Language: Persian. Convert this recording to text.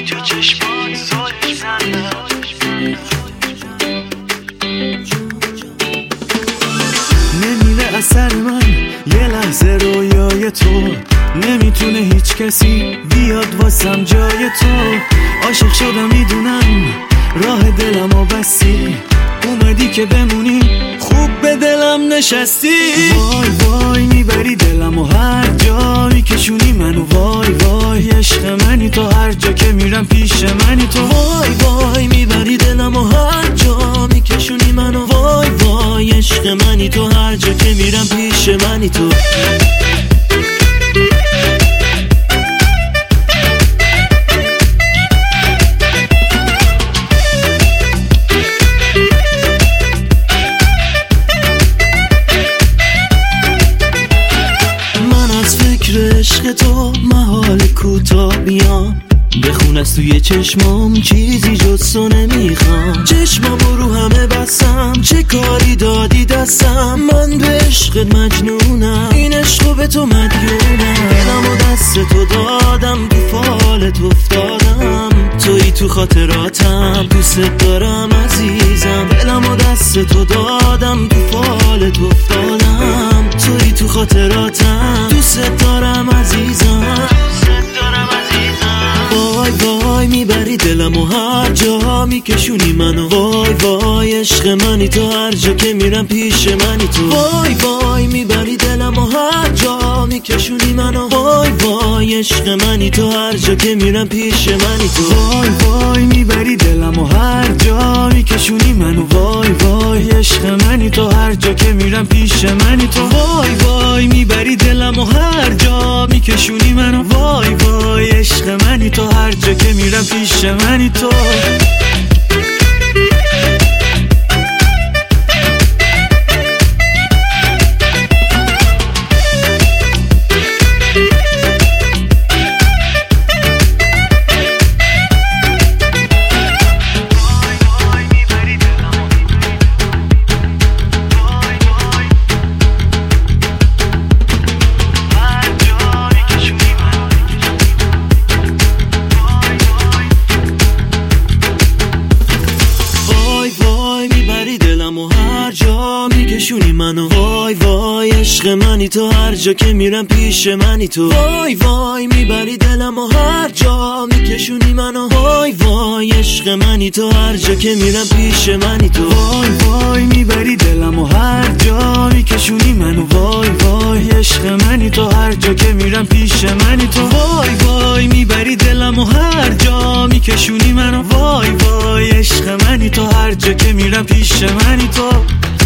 تو چشمات زل میزنم. نمیره اثر من یه لحظه رویای تو، نمیتونه هیچ کسی بیاد واسم جای تو. عاشق شدم میدونم راه دلمو بستی، اومدی که بمونی خوب به دلم نشستی. وای وای میبری دلمو هر جا میکشونی منو، وای وای عشق منی تو، هر جا که میرم پیش منی تو. وای وای میبری دلمو هر جا میکشونی منو، وای وای عشق منی تو، هر جا که میرم پیش منی تو. عشق تو محال کوتا بیام، بخون از توی چشمام چیزی جز تو نمیخوام. چشمامو رو همه بستم، چه کاری دادی دستم، من به عشقت مجنونم، این عشقو به تو مدیونم. دلمو دست تو دادم، تو فالت افتادم، تویی تو خاطراتم، دوست دارم عزیزم. دلمو دست تو دادم، تو فالت افتادم، تویی تو خاطراتم، دوست دارم عزیزم. وای وای میبری دلمو هر جا میکشونی منو، وای وای عشق منی تو، هر جا که میرم پیش منی تو. وای وای میبری دلمو هر جا میکشونی منو، وای وای عشق منی تو، هر جا که میرم پیش منی تو. وای وای میبری دلمو هر جا میکشونی منو، وای وای عشق منی تو، هر جا که میرم پیش منی تو. وای وای میبری دلمو هر جا میکشونی منو، وای وای عشق منی تو، هر جا که میرم پیش منی تو. میکشونی منو، وای وای عشق منی تو، هر جا که میرم پیش منی تو. وای وای میبری دلمو هر جا میکشونی منو، وای وای عشق منی تو، هر جا که میرم پیش منی تو. وای وای میبری دلمو هر جا میکشونی منو، وای وای عشق منی تو، هر جا که میرم پیش منی تو. وای وای میبری دلمو هر جا میکشونی منو، وای وای عشق منی تو، هر جا که میرم پیش منی تو.